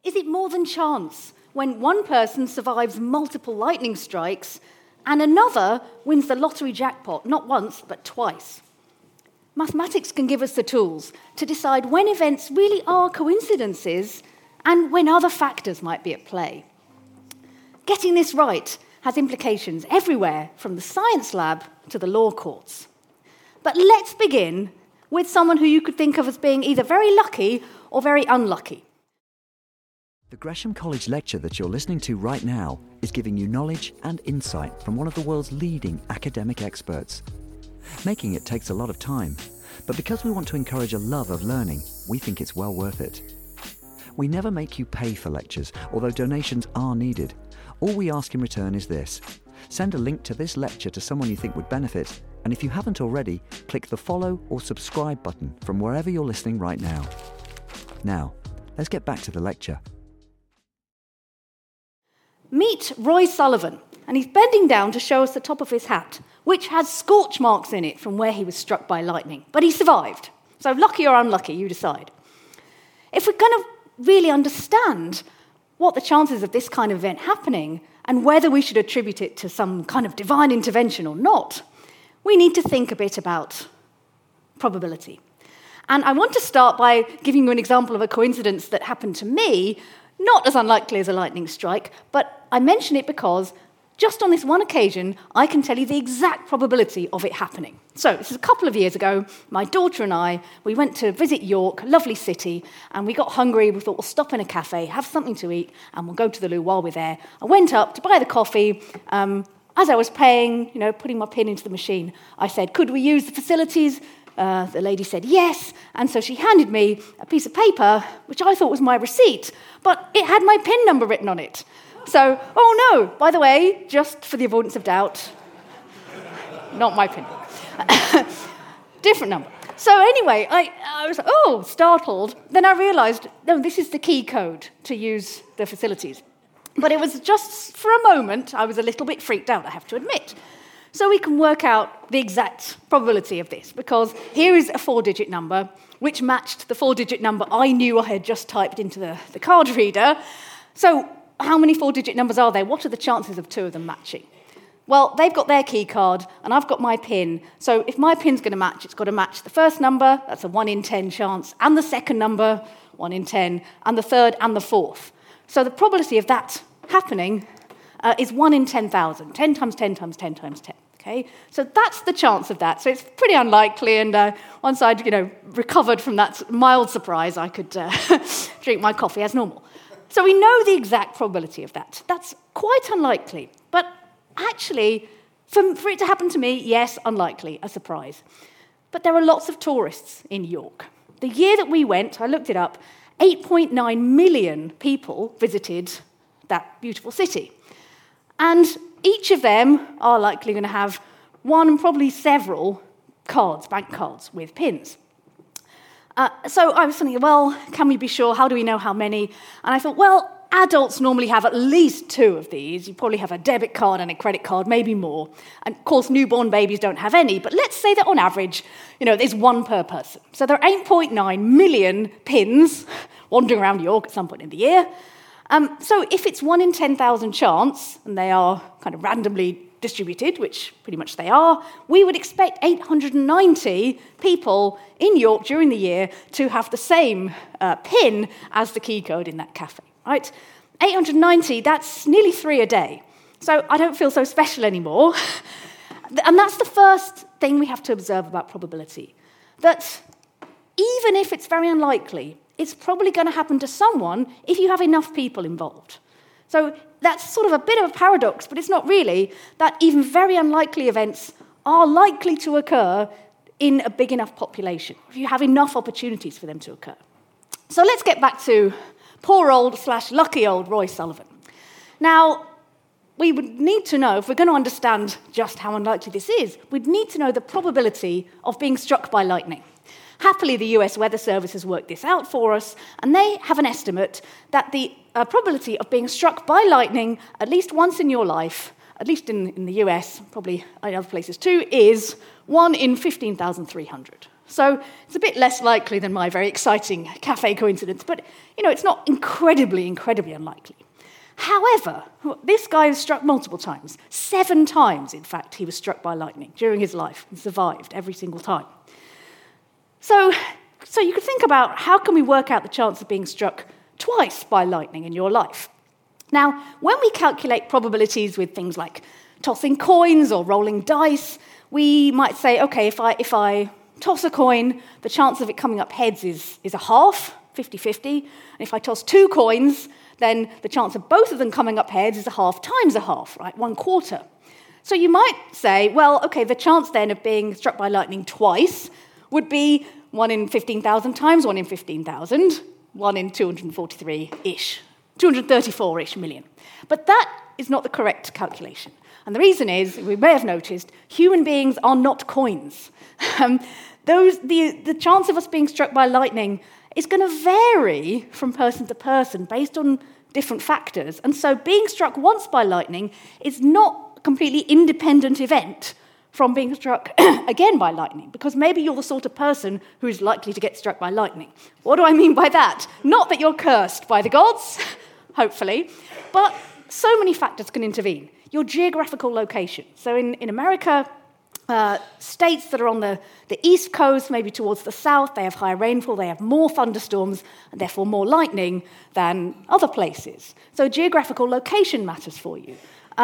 Is it more than chance when one person survives multiple lightning strikes and another wins the lottery jackpot not once but twice? Mathematics can give us the tools to decide when events really are coincidences and when other factors might be at play. Getting this right has implications everywhere, from the science lab to the law courts. But let's begin with someone who you could think of as being either very lucky or very unlucky. The Gresham College lecture that you're listening to right now is giving you knowledge and insight from one of the world's leading academic experts. Making it takes a lot of time, but because we want to encourage a love of learning, we think it's well worth it. We never make you pay for lectures, although donations are needed. All we ask in return is this: send a link to this lecture to someone you think would benefit, and if you haven't already, click the follow or subscribe button from wherever you're listening right now. Now, let's get back to the lecture. Meet Roy Sullivan, and he's bending down to show us the top of his hat, which has scorch marks in it from where he was struck by lightning. But he survived. So lucky or unlucky, you decide. If we're going to really understand what the chances of this kind of event happening and whether we should attribute it to some kind of divine intervention or not, we need to think a bit about probability. And I want to start by giving you an example of a coincidence that happened to me, not as unlikely as a lightning strike, but I mention it because just on this one occasion, I can tell you the exact probability of it happening. So this is a couple of years ago. My daughter and I, we went to visit York, a lovely city, and we got hungry. We thought we'll stop in a cafe, have something to eat, and we'll go to the loo while we're there. I went up to buy the coffee. As I was paying, putting my PIN into the machine, I said, "Could we use the facilities?" The lady said yes, and so she handed me a piece of paper, which I thought was my receipt, but it had my PIN number written on it. So, oh no, by the way, just for the avoidance of doubt, not my PIN. Different number. So anyway, I was, startled. Then I realised, no, this is the key code to use the facilities. But it was just for a moment, I was a little bit freaked out, I have to admit. So we can work out the exact probability of this, because here is a 4-digit number, which matched the 4-digit number I knew I had just typed into the card reader. So how many 4-digit numbers are there? What are the chances of two of them matching? Well, they've got their key card, and I've got my PIN. So if my PIN's going to match, it's got to match the first number, that's a 1 in 10 chance, and the second number, 1 in 10, and the third and the fourth. So the probability of that happening is 1 in 10,000, 10 times 10 times 10 times 10. Okay? So that's the chance of that. So it's pretty unlikely, and once I'd recovered from that mild surprise, I could drink my coffee as normal. So we know the exact probability of that. That's quite unlikely. But actually, for it to happen to me, yes, unlikely, a surprise. But there are lots of tourists in York. The year that we went, I looked it up, 8.9 million people visited that beautiful city. And each of them are likely going to have one and probably several cards, bank cards, with pins. So I was thinking, well, can we be sure? How do we know how many? And I thought, well, adults normally have at least 2 of these. You probably have a debit card and a credit card, maybe more. And of course, newborn babies don't have any. But let's say that on average, there's 1 per person. So there are 8.9 million pins wandering around York at some point in the year. So if it's 1 in 10,000 chance, and they are kind of randomly distributed, which pretty much they are, we would expect 890 people in York during the year to have the same PIN as the key code in that cafe, right? 890, that's nearly 3 a day. So I don't feel so special anymore. And that's the first thing we have to observe about probability, that even if it's very unlikely, it's probably going to happen to someone if you have enough people involved. So that's sort of a bit of a paradox, but it's not really, that even very unlikely events are likely to occur in a big enough population, if you have enough opportunities for them to occur. So let's get back to poor old / lucky old Roy Sullivan. Now, we would need to know, if we're going to understand just how unlikely this is, we'd need to know the probability of being struck by lightning. Happily, the US Weather Service has worked this out for us, and they have an estimate that the probability of being struck by lightning at least once in your life, at least in the US, probably in other places too, is 1 in 15,300. So it's a bit less likely than my very exciting cafe coincidence, but it's not incredibly, incredibly unlikely. However, this guy was struck multiple times. 7 times, in fact, he was struck by lightning during his life and survived every single time. So you could think about how can we work out the chance of being struck twice by lightning in your life. Now, when we calculate probabilities with things like tossing coins or rolling dice, we might say, okay, if I toss a coin, the chance of it coming up heads is a half, 50-50. And if I toss 2 coins, then the chance of both of them coming up heads is a half times a half, right? 1/4. So you might say, well, okay, the chance then of being struck by lightning twice would be 1 in 15,000 times 1 in 15,000, 1 in 243-ish, 234-ish million. But that is not the correct calculation. And the reason is, we may have noticed, human beings are not coins. The chance of us being struck by lightning is going to vary from person to person based on different factors. And so being struck once by lightning is not a completely independent event from being struck again by lightning, because maybe you're the sort of person who is likely to get struck by lightning. What do I mean by that? Not that you're cursed by the gods, hopefully, but so many factors can intervene. Your geographical location. So in America, states that are on the east coast, maybe towards the south, they have higher rainfall, they have more thunderstorms, and therefore more lightning than other places. So geographical location matters for you.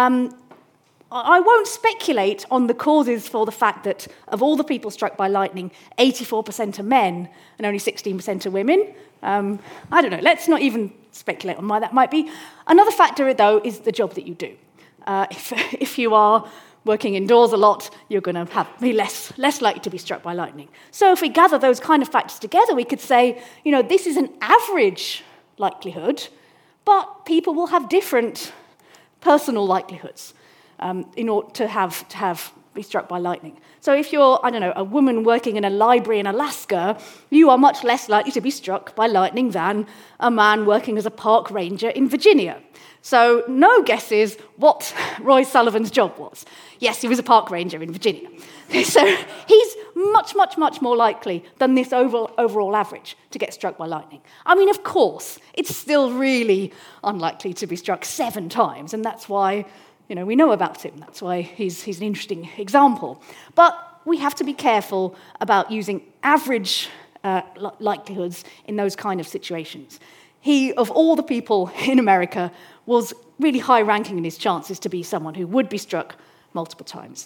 I won't speculate on the causes for the fact that of all the people struck by lightning, 84% are men and only 16% are women. I don't know, let's not even speculate on why that might be. Another factor, though, is the job that you do. If you are working indoors a lot, you're going to be less likely to be struck by lightning. So if we gather those kind of factors together, we could say, this is an average likelihood, but people will have different personal likelihoods in order to be struck by lightning. So if you're, a woman working in a library in Alaska, you are much less likely to be struck by lightning than a man working as a park ranger in Virginia. So no guesses what Roy Sullivan's job was. Yes, he was a park ranger in Virginia. So he's much, much, much more likely than this overall average to get struck by lightning. I mean, of course, it's still really unlikely to be struck 7 times, and that's why we know about him. That's why he's an interesting example. But we have to be careful about using average likelihoods in those kind of situations. He, of all the people in America, was really high-ranking in his chances to be someone who would be struck multiple times.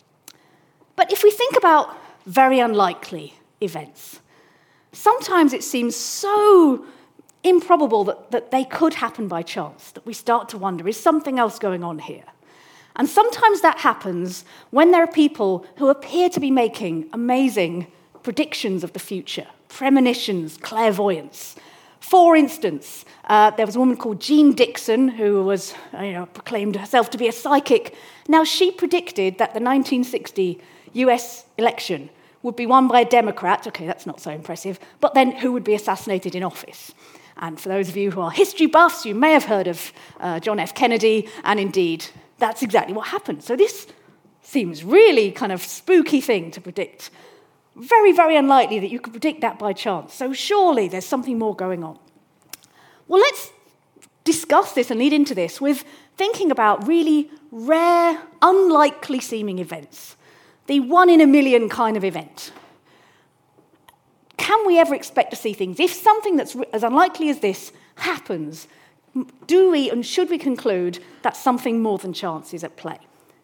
But if we think about very unlikely events, sometimes it seems so improbable that they could happen by chance that we start to wonder, is something else going on here? And sometimes that happens when there are people who appear to be making amazing predictions of the future, premonitions, clairvoyance. For instance, there was a woman called Jean Dixon who was, proclaimed herself to be a psychic. Now, she predicted that the 1960 US election would be won by a Democrat. Okay, that's not so impressive. But then who would be assassinated in office? And for those of you who are history buffs, you may have heard of John F. Kennedy, and indeed, that's exactly what happened. So this seems really kind of spooky thing to predict. Very, very unlikely that you could predict that by chance. So surely there's something more going on. Well, let's discuss this and lead into this with thinking about really rare, unlikely seeming events. The 1 in a million kind of event. Can we ever expect to see things? If something that's as unlikely as this happens, do we and should we conclude that something more than chance is at play?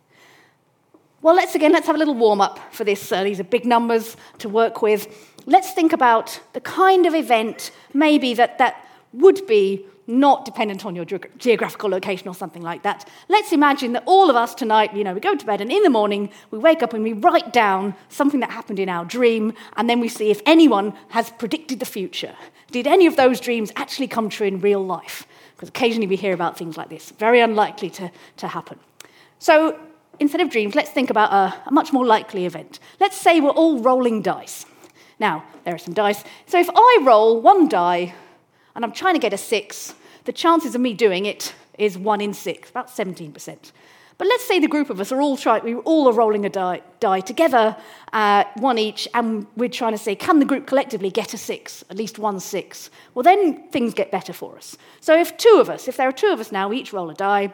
Well, let's have a little warm-up for this. These are big numbers to work with. Let's think about the kind of event maybe that would be not dependent on your geographical location or something like that. Let's imagine that all of us tonight, we go to bed and in the morning we wake up and we write down something that happened in our dream, and then we see if anyone has predicted the future. Did any of those dreams actually come true in real life? Because occasionally we hear about things like this. Very unlikely to happen. So instead of dreams, let's think about a much more likely event. Let's say we're all rolling dice. Now, there are some dice. So if I roll 1 die and I'm trying to get a 6, the chances of me doing it is 1 in 6, about 17%. But let's say the group of us are we all are rolling a die together, one each, and we're trying to say, can the group collectively get a 6, at least 1 6? Well, then things get better for us. So if there are 2 of us now, we each roll a die,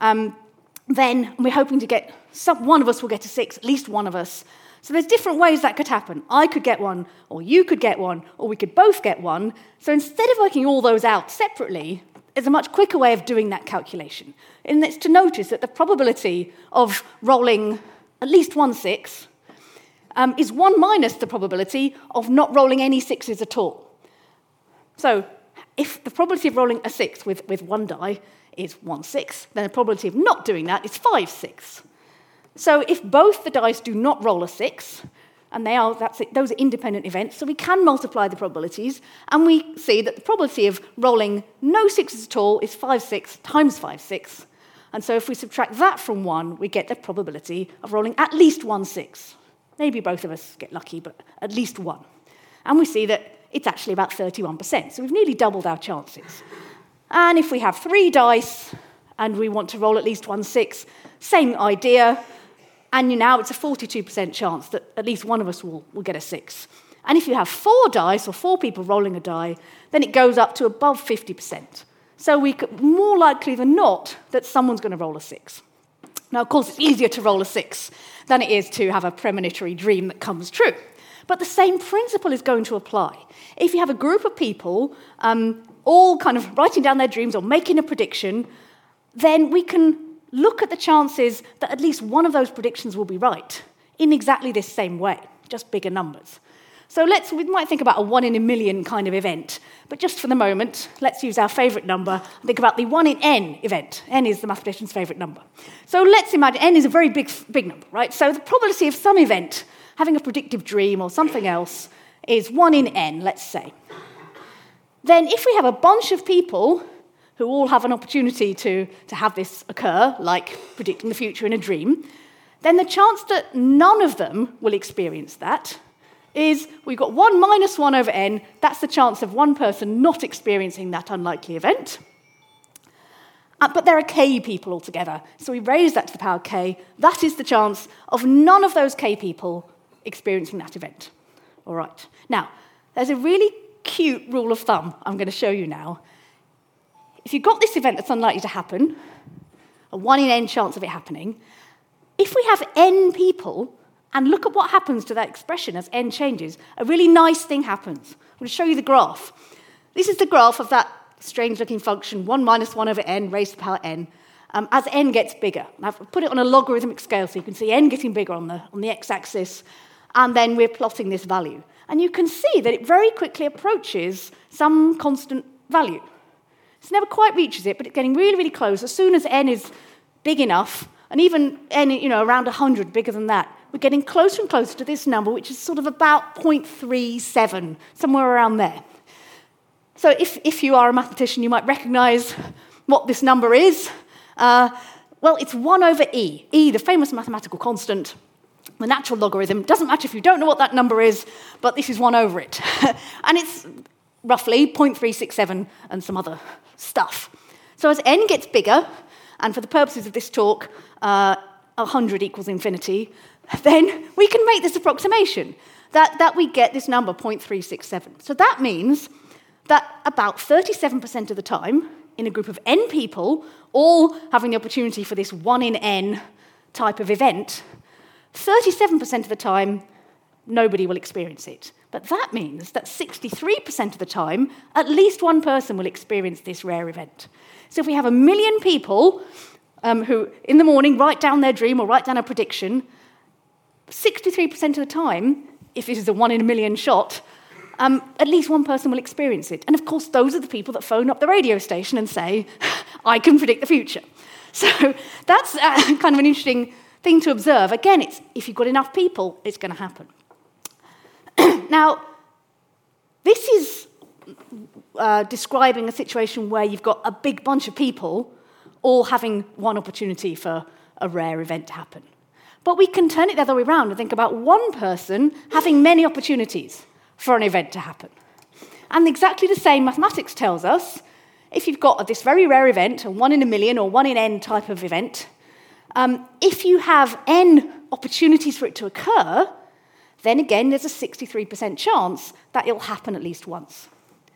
then we're hoping to get, one of us will get a 6, at least one of us. So there's different ways that could happen. I could get one, or you could get one, or we could both get one. So instead of working all those out separately, there's a much quicker way of doing that calculation. And it's to notice that the probability of rolling at least 1 6 is 1 minus the probability of not rolling any 6s at all. So if the probability of rolling a 6 with 1 die is 1 6, then the probability of not doing that is 5 6. So if both the dice do not roll a 6, and those are independent events, so we can multiply the probabilities, and we see that the probability of rolling no 6s at all is 5 6 times 5 6. And so if we subtract that from 1, we get the probability of rolling at least 1 6. Maybe both of us get lucky, but at least 1. And we see that it's actually about 31%, so we've nearly doubled our chances. And if we have 3 dice, and we want to roll at least 1 6, same idea. And now it's a 42% chance that at least one of us will get a 6. And if you have 4 dice, or 4 people rolling a die, then it goes up to above 50%. So more likely than not that someone's going to roll a 6. Now, of course, it's easier to roll a 6 than it is to have a premonitory dream that comes true. But the same principle is going to apply. If you have a group of people all kind of writing down their dreams or making a prediction, then we can look at the chances that at least one of those predictions will be right in exactly this same way, just bigger numbers. So we might think about a 1 in a million kind of event, but just for the moment, let's use our favourite number and think about the 1 in n event. N is the mathematician's favourite number. So let's imagine n is a very big number, right? So the probability of some event having a predictive dream or something else is 1 in n, let's say. Then if we have a bunch of people who all have an opportunity to have this occur, like predicting the future in a dream, then the chance that none of them will experience that is we've got 1 minus 1 over n, that's the chance of one person not experiencing that unlikely event. But there are k people altogether, so we raise that to the power k. That is the chance of none of those k people experiencing that event. All right. Now, there's a really cute rule of thumb I'm going to show you now. If you've got this event that's unlikely to happen, a 1 in n chance of it happening, if we have n people, and look at what happens to that expression as n changes, a really nice thing happens. I'm going to show you the graph. This is the graph of that strange-looking function, 1 minus 1 over n raised to the power n, as n gets bigger. I've put it on a logarithmic scale so you can see n getting bigger on the x-axis, and then we're plotting this value. And you can see that it very quickly approaches some constant value. It never quite reaches it, but it's getting really, really close. As soon as n is big enough, and even n, around 100, bigger than that, we're getting closer and closer to this number, which is sort of about 0.37, somewhere around there. So if you are a mathematician, you might recognize what this number is. Well, it's 1 over e. E, the famous mathematical constant, the natural logarithm. Doesn't matter if you don't know what that number is, but this is 1 over it. And it's roughly 0.367 and some other stuff. So as n gets bigger, and for the purposes of this talk, 100 equals infinity, then we can make this approximation, that we get this number, 0.367. So that means that about 37% of the time, in a group of n people, all having the opportunity for this 1 in n type of event, 37% of the time, nobody will experience it. But that means that 63% of the time, at least one person will experience this rare event. So if we have 1 million people who, in the morning, write down their dream or write down a prediction, 63% of the time, if this is a 1 in a million shot, at least one person will experience it. And of course, those are the people that phone up the radio station and say, I can predict the future. So that's kind of an interesting thing to observe. Again, it's if you've got enough people, it's going to happen. Now, this is describing a situation where you've got a big bunch of people all having one opportunity for a rare event to happen. But we can turn it the other way around and think about one person having many opportunities for an event to happen. And exactly the same mathematics tells us, if you've got this very rare event, a 1 in a million or 1 in n type of event, If you have n opportunities for it to occur, then again, there's a 63% chance that it'll happen at least once.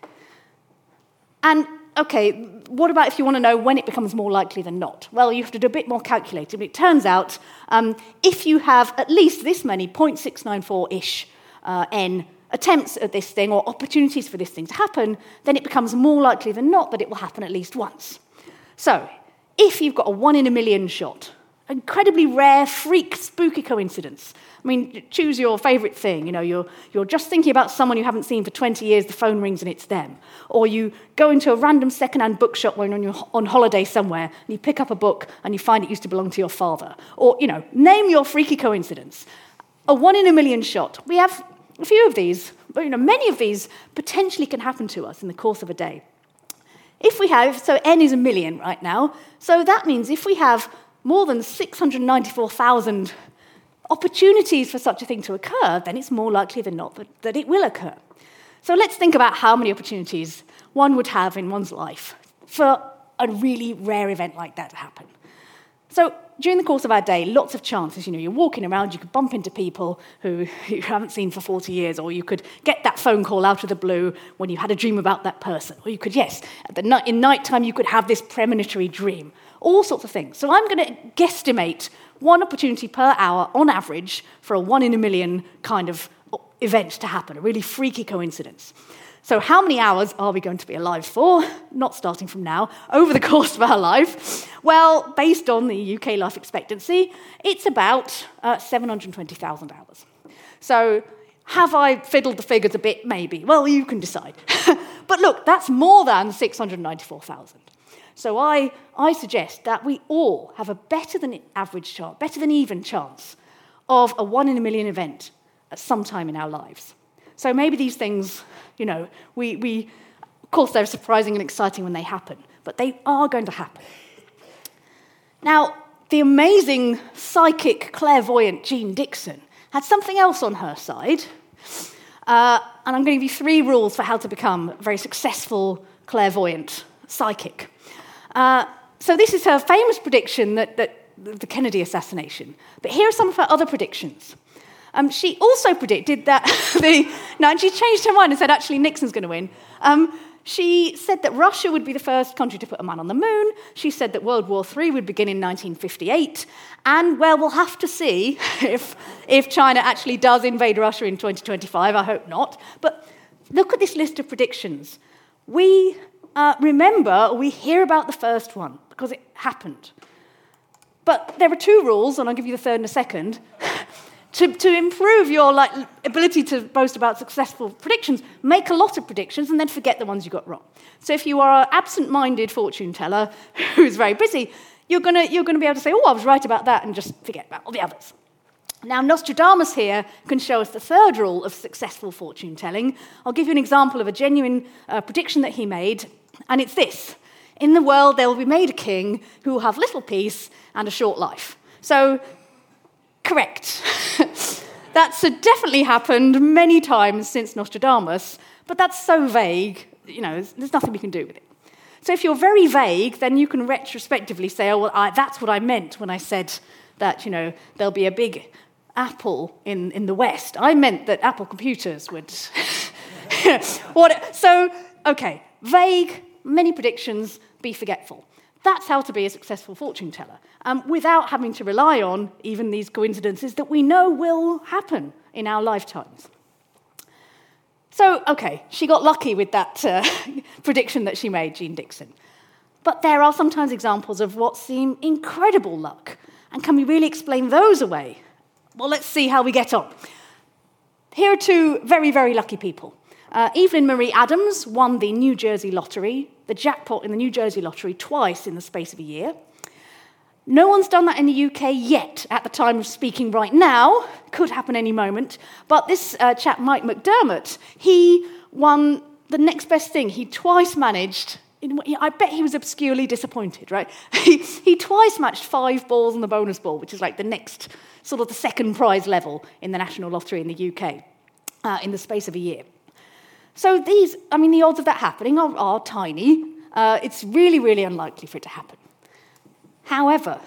And, okay, what about if you want to know when it becomes more likely than not? Well, you have to do a bit more calculating. But it turns out if you have at least this many, 0.694-ish n attempts at this thing or opportunities for this thing to happen, then it becomes more likely than not that it will happen at least once. So, if you've got a 1 in a million shot, incredibly rare, freak, spooky coincidence. I mean, choose your favourite thing. You know, you're just thinking about someone you haven't seen for 20 years, the phone rings and it's them. Or you go into a random second-hand bookshop when you're on holiday somewhere and you pick up a book and you find it used to belong to your father. Or, you know, name your freaky coincidence. A 1 in a million shot. We have a few of these, but, you know, many of these potentially can happen to us in the course of a day. If we have, so n is a million right now, so that means if we have more than 694,000 opportunities for such a thing to occur, then it's more likely than not that it will occur. So let's think about how many opportunities one would have in one's life for a really rare event like that to happen. So during the course of our day, lots of chances. You know, you're walking around, you could bump into people who you haven't seen for 40 years, or you could get that phone call out of the blue when you had a dream about that person. Or you could, yes, in nighttime you could have this premonitory dream. All sorts of things. So I'm going to guesstimate one opportunity per hour on average for a 1 in a million kind of event to happen, a really freaky coincidence. So how many hours are we going to be alive for, not starting from now, over the course of our life? Well, based on the UK life expectancy, it's about 720,000 hours. So have I fiddled the figures a bit? Maybe. Well, you can decide. But look, that's more than 694,000. So I suggest that we all have a better than average chance, better than even chance of a 1 in a million event at some time in our lives. So maybe these things, you know, we of course they're surprising and exciting when they happen, but they are going to happen. Now, the amazing psychic clairvoyant Jean Dixon had something else on her side, and I'm going to give you 3 rules for how to become a very successful clairvoyant psychic. So this is her famous prediction that the Kennedy assassination. But here are some of her other predictions. She also predicted that and she changed her mind and said, actually, Nixon's going to win. She said that Russia would be the first country to put a man on the moon. She said that World War III would begin in 1958. And, well, we'll have to see if China actually does invade Russia in 2025. I hope not. But look at this list of predictions. We hear about the first one because it happened. But there are 2 rules, and I'll give you the third in a second. To improve your ability to boast about successful predictions, make a lot of predictions and then forget the ones you got wrong. So if you are an absent-minded fortune teller who's very busy, you're going to be able to say, oh, I was right about that, and just forget about all the others. Now, Nostradamus here can show us the third rule of successful fortune telling. I'll give you an example of a genuine prediction that he made, and it's this. In the world, there will be made a king who will have little peace and a short life. So, correct. That's definitely happened many times since Nostradamus, but that's so vague, you know, there's nothing we can do with it. So if you're very vague, then you can retrospectively say, oh, well, that's what I meant when I said that, you know, there'll be a big Apple in the West. I meant that Apple computers would... So, okay, vague, many predictions, be forgetful. That's how to be a successful fortune teller, without having to rely on even these coincidences that we know will happen in our lifetimes. So, okay, she got lucky with that prediction that she made, Jean Dixon. But there are sometimes examples of what seem incredible luck. And can we really explain those away? Well, let's see how we get on. Here are 2 very, very lucky people. Evelyn Marie Adams won the New Jersey lottery, the jackpot in the New Jersey lottery, twice in the space of a year. No one's done that in the UK yet at the time of speaking right now. Could happen any moment. But this chap, Mike McDermott, he won the next best thing. He twice managed... I bet he was obscurely disappointed, right? He twice matched 5 balls on the bonus ball, which is like the next, sort of the second prize level in the National Lottery in the UK, in the space of a year. So the odds of that happening are tiny. It's really, really unlikely for it to happen. However,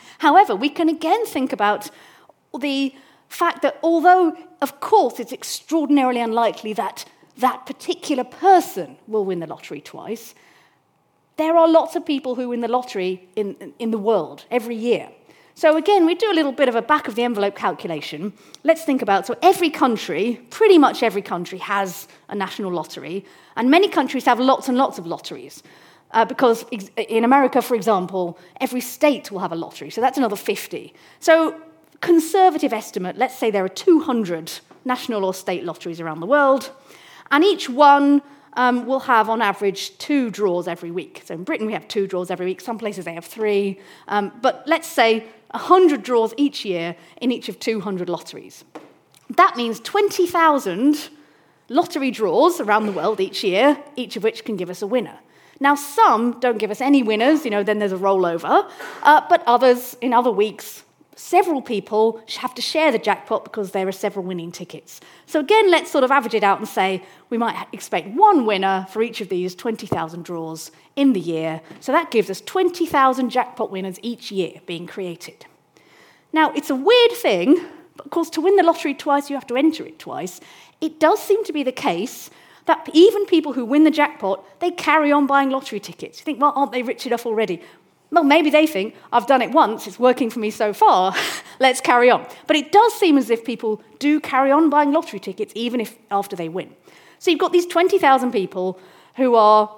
we can again think about the fact that although, of course, it's extraordinarily unlikely that that particular person will win the lottery twice, there are lots of people who win the lottery in the world every year. So again, we do a little bit of a back-of-the-envelope calculation. Let's think about, so every country, pretty much every country has a national lottery, and many countries have lots and lots of lotteries. Because in America, for example, every state will have a lottery, so that's another 50. So conservative estimate, let's say there are 200 national or state lotteries around the world, and each one will have, on average, 2 draws every week. So in Britain, we have 2 draws every week. Some places they have 3. But let's say 100 draws each year in each of 200 lotteries. That means 20,000 lottery draws around the world each year, each of which can give us a winner. Now, some don't give us any winners, then there's a rollover, but others, in other weeks, several people have to share the jackpot because there are several winning tickets. So again, let's sort of average it out and say we might expect 1 winner for each of these 20,000 draws in the year. So that gives us 20,000 jackpot winners each year being created. Now, it's a weird thing, but of course, to win the lottery twice, you have to enter it twice. It does seem to be the case that even people who win the jackpot, they carry on buying lottery tickets. You think, well, aren't they rich enough already? Well, maybe they think, I've done it once, it's working for me so far, let's carry on. But it does seem as if people do carry on buying lottery tickets even if after they win. So you've got these 20,000 people who are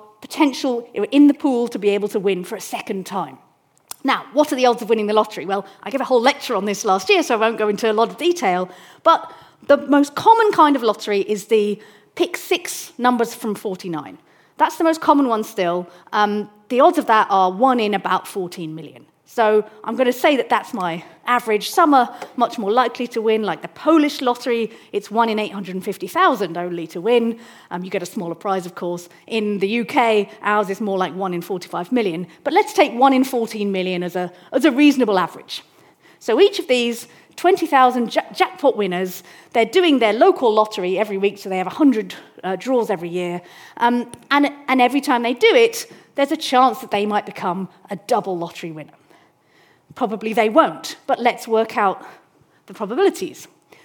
in the pool to be able to win for a second time. Now, what are the odds of winning the lottery? Well, I gave a whole lecture on this last year, so I won't go into a lot of detail, but the most common kind of lottery is the pick 6 numbers from 49. That's the most common one still. The odds of that are 1 in about 14 million. So I'm going to say that that's my average. Some are much more likely to win, like the Polish lottery. It's 1 in 850,000 only to win. You get a smaller prize, of course. In the UK, ours is more like 1 in 45 million. But let's take 1 in 14 million as a reasonable average. So each of these 20,000 jackpot winners, they're doing their local lottery every week, so they have 100 draws every year. And every time they do it, there's a chance that they might become a double lottery winner. Probably they won't, but let's work out the probabilities.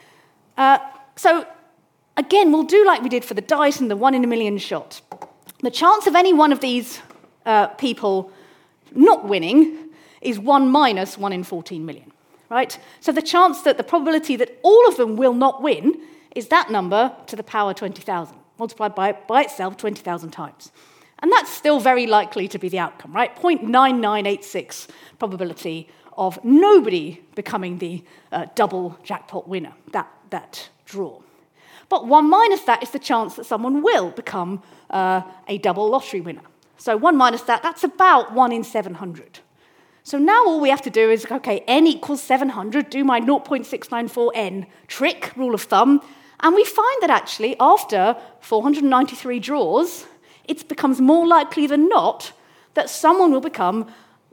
So again, we'll do like we did for the dice and the 1 in a million shot. The chance of any one of these people not winning is 1 minus 1 in 14 million. Right? So the chance that the probability that all of them will not win is that number to the power 20,000, multiplied by itself 20,000 times. And that's still very likely to be the outcome, right? 0.9986 probability of nobody becoming the double jackpot winner, that draw. But 1 minus that is the chance that someone will become a double lottery winner. So 1 minus that, that's about 1 in 700. So now all we have to do is, okay, n equals 700, do my 0.694n trick, rule of thumb, and we find that actually after 493 draws, it becomes more likely than not that someone will become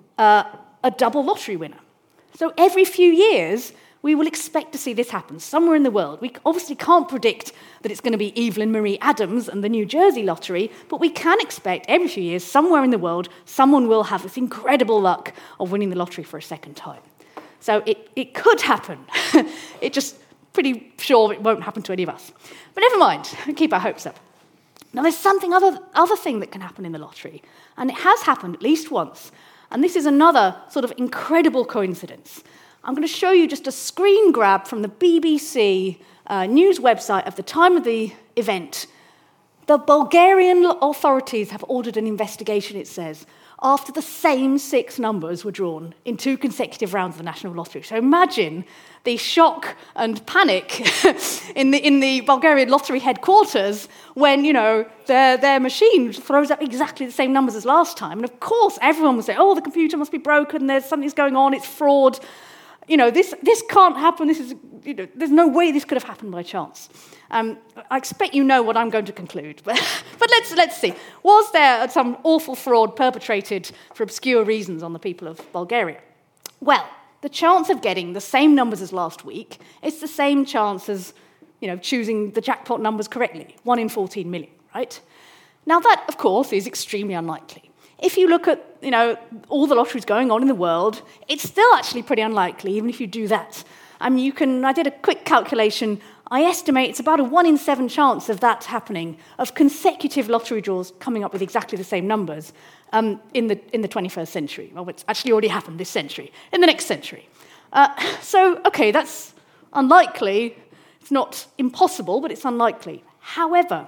a double lottery winner. So every few years, we will expect to see this happen somewhere in the world. We obviously can't predict that it's going to be Evelyn Marie Adams and the New Jersey lottery, but we can expect every few years, somewhere in the world, someone will have this incredible luck of winning the lottery for a second time. So it could happen. It's just pretty sure it won't happen to any of us. But never mind, keep our hopes up. Now there's something other thing that can happen in the lottery, and it has happened at least once, and this is another sort of incredible coincidence. I'm going to show you just a screen grab from the BBC news website of the time of the event. The Bulgarian authorities have ordered an investigation, it says, after the same 6 numbers were drawn in 2 consecutive rounds of the National Lottery. So imagine the shock and panic in the Bulgarian lottery headquarters when, their machine throws up exactly the same numbers as last time. And of course, everyone will say, oh, the computer must be broken, something's going on, it's fraud. This can't happen. There's no way this could have happened by chance. I expect you know what I'm going to conclude, but let's see. Was there some awful fraud perpetrated for obscure reasons on the people of Bulgaria? Well, the chance of getting the same numbers as last week is the same chance as choosing the jackpot numbers correctly, 1 in 14 million, right? Now that, of course, is extremely unlikely. if you look at, all the lotteries going on in the world, it's still actually pretty unlikely, even if you do that. I did a quick calculation. I estimate it's about a 1 in 7 chance of that happening, of consecutive lottery draws coming up with exactly the same numbers in the 21st century. Well, it's actually already happened this century, in the next century. Okay, that's unlikely. It's not impossible, but it's unlikely. However,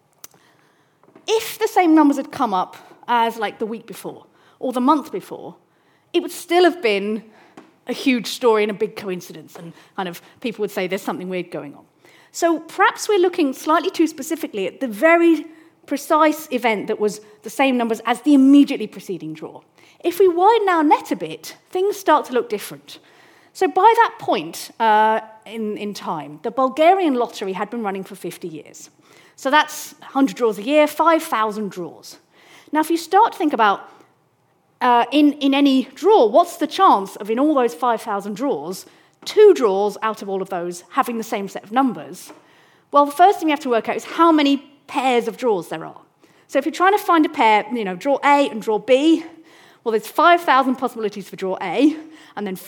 if the same numbers had come up as like the week before or the month before, it would still have been a huge story and a big coincidence, and kind of people would say there's something weird going on. So perhaps we're looking slightly too specifically at the very precise event that was the same numbers as the immediately preceding draw. If we widen our net a bit, things start to look different. So by that point in time, the Bulgarian lottery had been running for 50 years. So that's 100 draws a year, 5,000 draws. Now, if you start to think about in any draw, what's the chance of, in all those 5,000 draws, 2 draws out of all of those having the same set of numbers? Well, the first thing you have to work out is how many pairs of draws there are. So if you're trying to find a pair, draw A and draw B, well, there's 5,000 possibilities for draw A, and then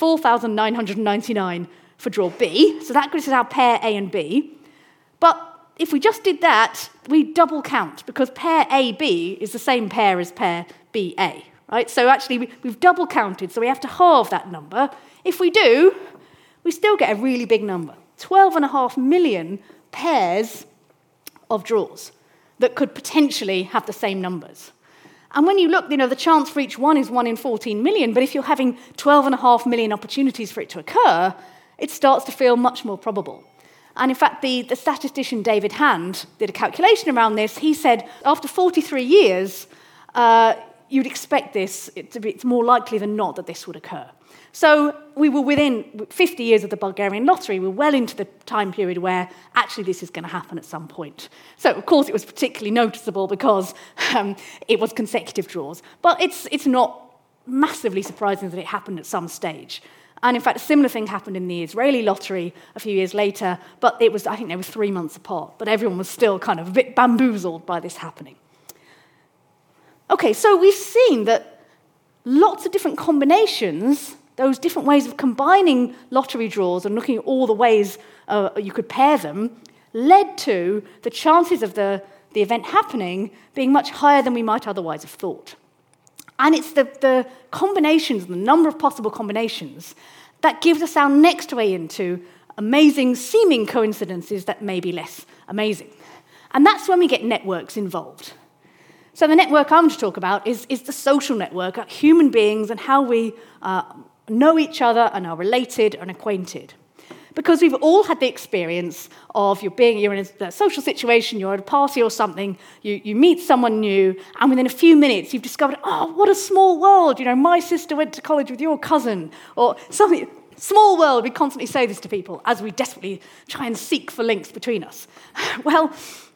4,999 for draw B. So that gives us our pair A and B. But if we just did that, we double count, because pair AB is the same pair as pair BA, right? So actually, we've double counted, so we have to halve that number. If we do, we still get a really big number, 12.5 million pairs of draws that could potentially have the same numbers. And when you look, the chance for each one is 1 in 14 million, but if you're having 12.5 million opportunities for it to occur, it starts to feel much more probable. And in fact, the statistician David Hand did a calculation around this. He said after 43 years, you'd expect it's more likely than not that this would occur. So we were within 50 years of the Bulgarian lottery. We're well into the time period where actually this is going to happen at some point. So, of course, it was particularly noticeable because it was consecutive draws. But it's not massively surprising that it happened at some stage. And in fact, a similar thing happened in the Israeli lottery a few years later, but I think they were 3 months apart. But everyone was still kind of a bit bamboozled by this happening. Okay, so we've seen that lots of different combinations, those different ways of combining lottery draws and looking at all the ways you could pair them, led to the chances of the event happening being much higher than we might otherwise have thought. And it's the combinations, the number of possible combinations, that gives us our next way into amazing seeming coincidences that may be less amazing. And that's when we get networks involved. So the network I'm going to talk about is the social network, human beings and how we know each other and are related and acquainted. Because we've all had the experience of you're in a social situation, you're at a party or something, you meet someone new, and within a few minutes you've discovered, oh, what a small world, my sister went to college with your cousin, or something. Small world, we constantly say this to people as we desperately try and seek for links between us. Well,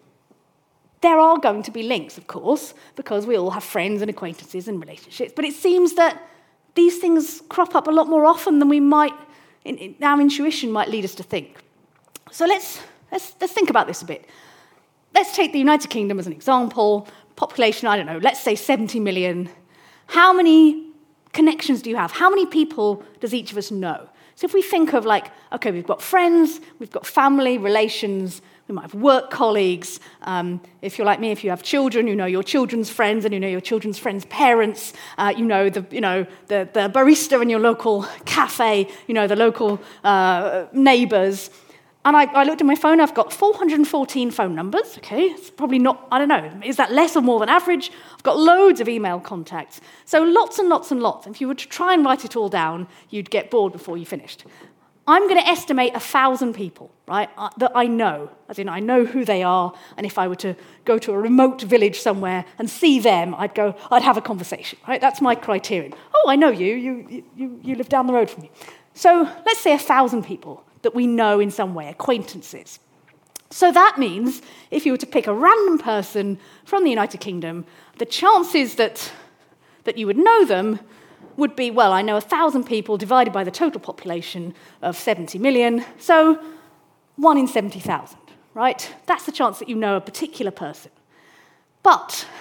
there are going to be links, of course, because we all have friends and acquaintances and relationships, but it seems that these things crop up a lot more often than we might, our intuition might lead us to think. So let's think about this a bit. Let's take the United Kingdom as an example. Population, I don't know, let's say 70 million. How many connections do you have? How many people does each of us know? So if we think of okay, we've got friends, we've got family, relations, we might have work colleagues. If you're like me, if you have children, you know your children's friends, and you know your children's friends' parents. You know the barista in your local cafe. You know the local neighbours. And I looked at my phone. I've got 414 phone numbers. Okay, it's probably not. I don't know. Is that less or more than average? I've got loads of email contacts. So lots and lots and lots. If you were to try and write it all down, you'd get bored before you finished. I'm going to estimate 1,000 people, right, that I know, as in I know who they are, and if I were to go to a remote village somewhere and see them, I'd have a conversation, right? That's my criterion. Oh, I know you live down the road from me. So let's say 1,000 people that we know in some way, acquaintances. So that means if you were to pick a random person from the United Kingdom, the chances that you would know them would be, well, I know 1,000 people divided by the total population of 70 million, so 1 in 70,000, right? That's the chance that you know a particular person. But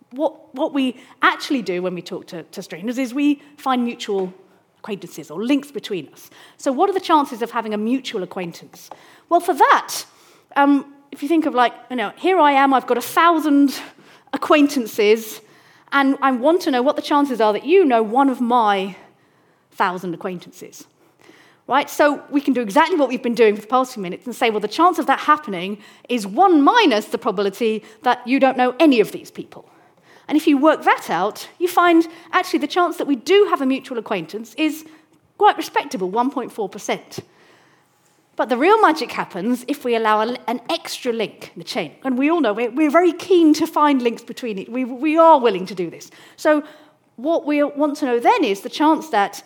what we actually do when we talk to strangers is we find mutual acquaintances or links between us. So what are the chances of having a mutual acquaintance? Well, for that, if you think of here I am, I've got 1,000 acquaintances, and I want to know what the chances are that you know one of my 1,000 acquaintances. Right? So we can do exactly what we've been doing for the past few minutes and say, well, the chance of that happening is 1 minus the probability that you don't know any of these people. And if you work that out, you find actually the chance that we do have a mutual acquaintance is quite respectable, 1.4%. But the real magic happens if we allow an extra link in the chain. And we all know we're very keen to find links between it. We are willing to do this. So what we want to know then is the chance that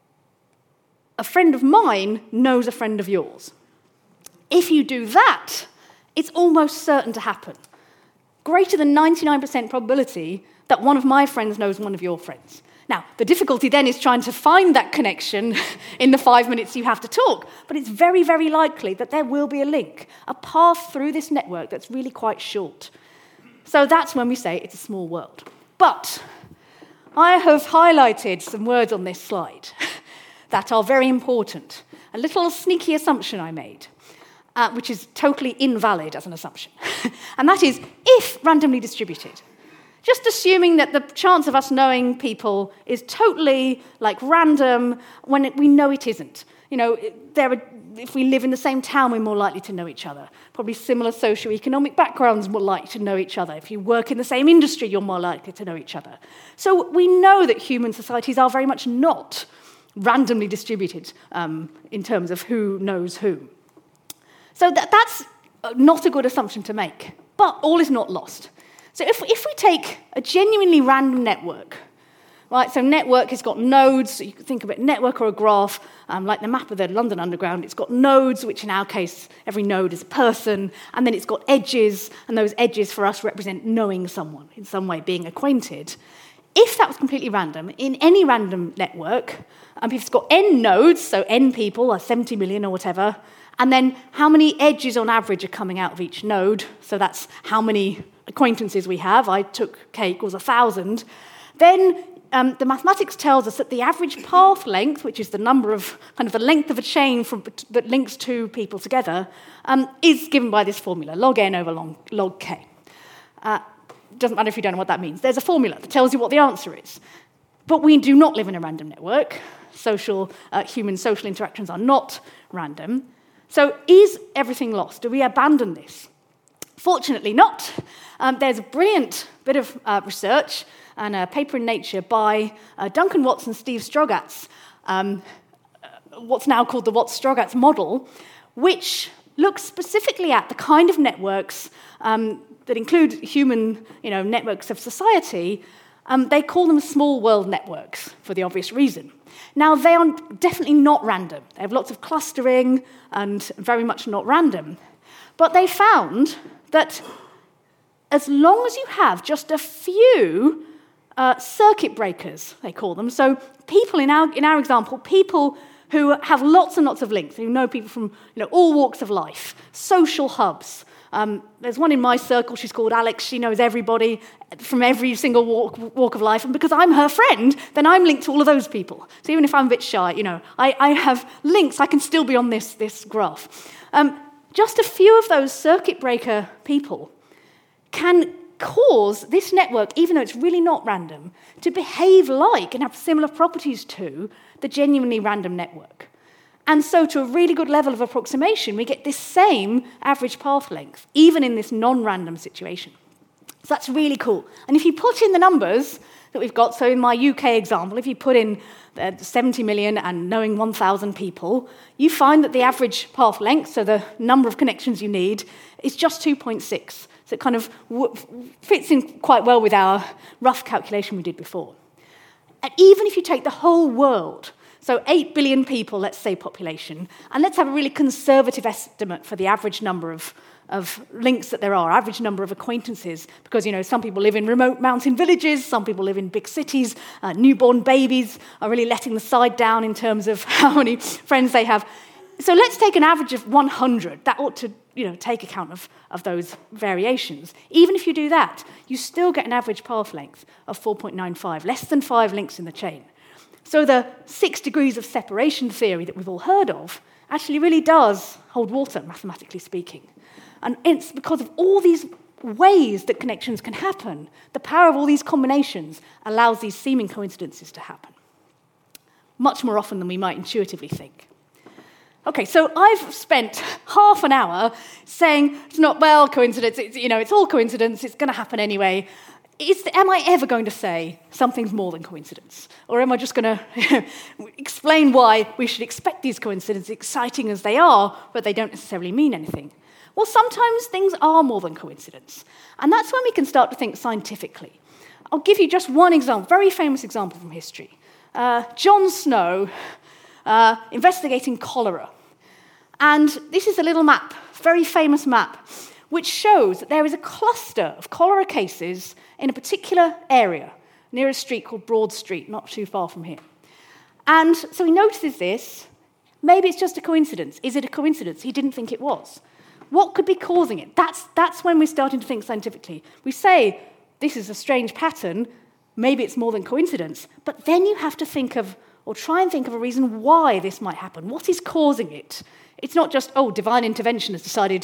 a friend of mine knows a friend of yours. If you do that, it's almost certain to happen. Greater than 99% probability that one of my friends knows one of your friends. Now, the difficulty then is trying to find that connection in the 5 minutes you have to talk, but it's very, very likely that there will be a link, a path through this network that's really quite short. So that's when we say it's a small world. But I have highlighted some words on this slide that are very important. A little sneaky assumption I made, which is totally invalid as an assumption. And that is, if randomly distributed, just assuming that the chance of us knowing people is totally random when we know it isn't. If we live in the same town, we're more likely to know each other. Probably similar socioeconomic backgrounds, more likely to know each other. If you work in the same industry, you're more likely to know each other. So we know that human societies are very much not randomly distributed in terms of who knows who. So that's not a good assumption to make, but all is not lost. So if we take a genuinely random network, right, so network has got nodes, so you can think of it network or a graph, like the map of the London Underground, it's got nodes, which in our case, every node is a person, and then it's got edges, and those edges for us represent knowing someone, in some way being acquainted. If that was completely random, in any random network, if it's got n nodes, so n people, 70 million or whatever, and then how many edges on average are coming out of each node, so that's how many acquaintances we have, I took k equals 1,000, then the mathematics tells us that the average path length, which is the number of, the length of a chain that links two people together, is given by this formula, log n over log k. Doesn't matter if you don't know what that means. There's a formula that tells you what the answer is. But we do not live in a random network. Human social interactions are not random. So is everything lost? Do we abandon this? Fortunately not. There's a brilliant bit of research and a paper in Nature by Duncan Watts and Steve Strogatz, what's now called the Watts-Strogatz model, which looks specifically at the kind of networks that include human networks of society. They call them small world networks for the obvious reason. Now, they are definitely not random. They have lots of clustering and very much not random. But they found that as long as you have just a few circuit breakers, they call them, so people in our example, people who have lots and lots of links, who know people from all walks of life, social hubs. There's one in my circle, she's called Alex, she knows everybody from every single walk of life, and because I'm her friend, then I'm linked to all of those people. So even if I'm a bit shy, I have links, I can still be on this graph. Just a few of those circuit breaker people can cause this network, even though it's really not random, to behave like and have similar properties to the genuinely random network. And so to a really good level of approximation, we get this same average path length, even in this non-random situation. So that's really cool. And if you put in the numbers that we've got, so in my UK example, if you put in 70 million and knowing 1,000 people, you find that the average path length, so the number of connections you need, is just 2.6. So it kind of fits in quite well with our rough calculation we did before. And even if you take the whole world, so 8 billion people, let's say, population, and let's have a really conservative estimate for the average number of links that there are, average number of acquaintances, because, some people live in remote mountain villages, some people live in big cities, newborn babies are really letting the side down in terms of how many friends they have. So let's take an average of 100. That ought to take account of those variations. Even if you do that, you still get an average path length of 4.95, less than 5 links in the chain. So the 6 degrees of separation theory that we've all heard of actually really does hold water, mathematically speaking. And it's because of all these ways that connections can happen, the power of all these combinations allows these seeming coincidences to happen, much more often than we might intuitively think. Okay, so I've spent half an hour saying it's not, coincidence, it's all coincidence, it's going to happen anyway. Am I ever going to say something's more than coincidence? Or am I just going to explain why we should expect these coincidences, exciting as they are, but they don't necessarily mean anything? Well, sometimes things are more than coincidence. And that's when we can start to think scientifically. I'll give you just one example, very famous example from history. John Snow investigating cholera. And this is a little map, very famous map, which shows that there is a cluster of cholera cases in a particular area, near a street called Broad Street, not too far from here. And so he notices this. Maybe it's just a coincidence. Is it a coincidence? He didn't think it was. What could be causing it? That's when we're starting to think scientifically. We say, this is a strange pattern, maybe it's more than coincidence, but then you have to think of, or try and think of a reason why this might happen. What is causing it? It's not just, divine intervention has decided,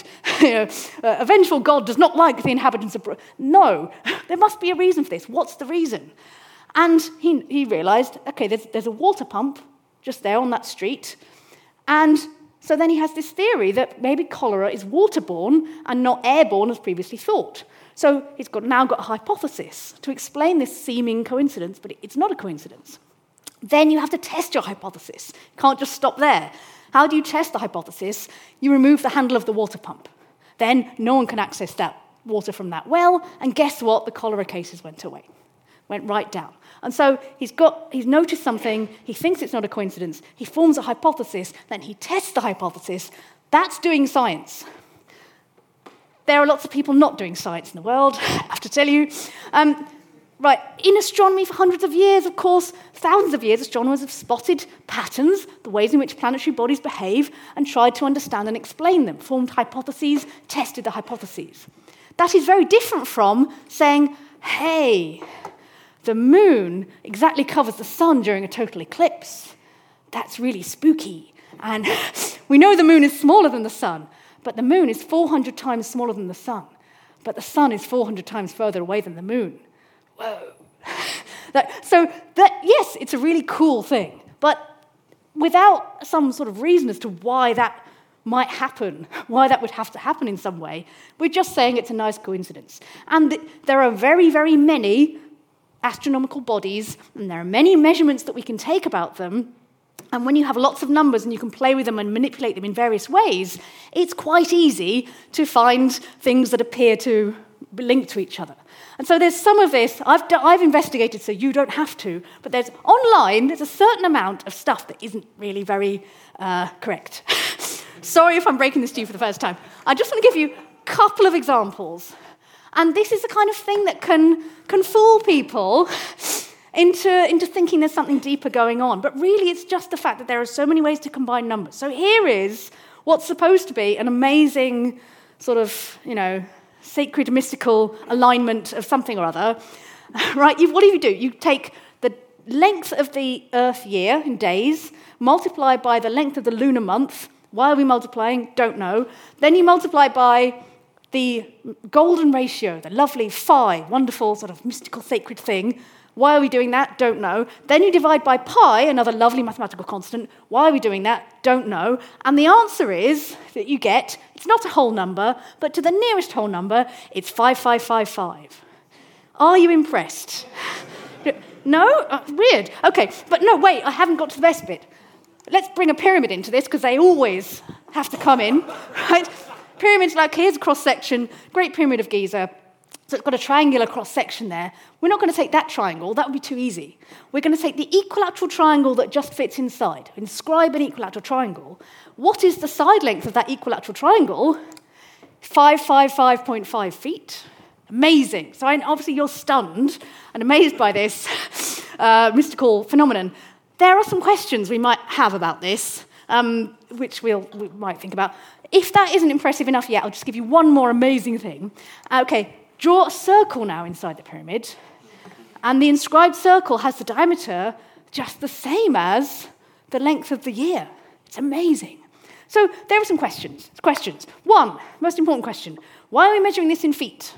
a vengeful God does not like the inhabitants of... No, there must be a reason for this. What's the reason? And he realized, okay, there's a water pump just there on that street, and so then he has this theory that maybe cholera is waterborne and not airborne as previously thought. So he's now got a hypothesis to explain this seeming coincidence, but it's not a coincidence. Then you have to test your hypothesis. You can't just stop there. How do you test the hypothesis? You remove the handle of the water pump. Then no one can access that water from that well, and guess what? The cholera cases went away, went right down. And so he's noticed something, he thinks it's not a coincidence, he forms a hypothesis, then he tests the hypothesis. That's doing science. There are lots of people not doing science in the world, I have to tell you. Right, in astronomy for hundreds of years, of course, thousands of years, astronomers have spotted patterns, the ways in which planetary bodies behave, and tried to understand and explain them, formed hypotheses, tested the hypotheses. That is very different from saying, hey, the moon exactly covers the sun during a total eclipse. That's really spooky. And we know the moon is smaller than the sun, but the moon is 400 times smaller than the sun. But the sun is 400 times further away than the moon. Whoa. Yes, it's a really cool thing, but without some sort of reason as to why that might happen, why that would have to happen in some way, we're just saying it's a nice coincidence. And there are very, very many astronomical bodies, and there are many measurements that we can take about them, and when you have lots of numbers and you can play with them and manipulate them in various ways, it's quite easy to find things that appear to be linked to each other. And so there's some of this, I've investigated so you don't have to, but there's a certain amount of stuff that isn't really very correct. Sorry if I'm breaking this to you for the first time. I just want to give you a couple of examples. And this is the kind of thing that can fool people into thinking there's something deeper going on. But really, it's just the fact that there are so many ways to combine numbers. So here is what's supposed to be an amazing sort of, sacred, mystical alignment of something or other. Right? What do? You take the length of the Earth year in days, multiply by the length of the lunar month. Why are we multiplying? Don't know. Then you multiply by the golden ratio, the lovely phi, wonderful sort of mystical sacred thing. Why are we doing that? Don't know. Then you divide by pi, another lovely mathematical constant. Why are we doing that? Don't know. And the answer is that you get, it's not a whole number, but to the nearest whole number, it's 5555. Are you impressed? No? Weird. Okay, but no, wait, I haven't got to the best bit. Let's bring a pyramid into this, because they always have to come in, right? Pyramid's like, here's a cross-section, Great Pyramid of Giza. So it's got a triangular cross-section there. We're not going to take that triangle. That would be too easy. We're going to take the equilateral triangle that just fits inside. Inscribe an equilateral triangle. What is the side length of that equilateral triangle? 555.5 feet. Amazing. So obviously you're stunned and amazed by this mystical phenomenon. There are some questions we might have about this. which we might think about. If that isn't impressive enough yet, I'll just give you one more amazing thing. Okay, draw a circle now inside the pyramid, and the inscribed circle has the diameter just the same as the length of the year. It's amazing. So there are some questions. One, most important question, why are we measuring this in feet?